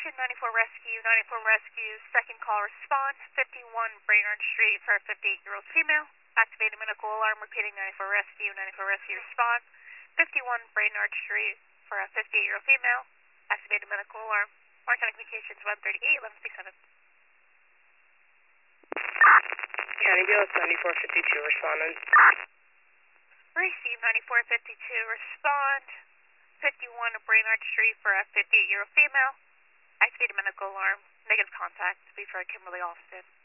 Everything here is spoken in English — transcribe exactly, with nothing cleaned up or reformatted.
Station ninety-four Rescue, ninety-four Rescue, second call response, fifty-one Brainerd Street for a fifty-eight-year-old female. Activated medical alarm, repeating ninety-four Rescue, ninety-four Rescue response, fifty-one Brainerd Street for a fifty-eight-year-old female. Activated medical alarm. Orange County Communications one thirty-eight, eleven fifty-seven. County B L S ninety-four fifty-two, responding. Receive ninety-four fifty-two, respond, fifty-one Brainerd Street for a fifty-eight-year-old female. Activated medical alarm, negative contact, be for Kimberly Austin.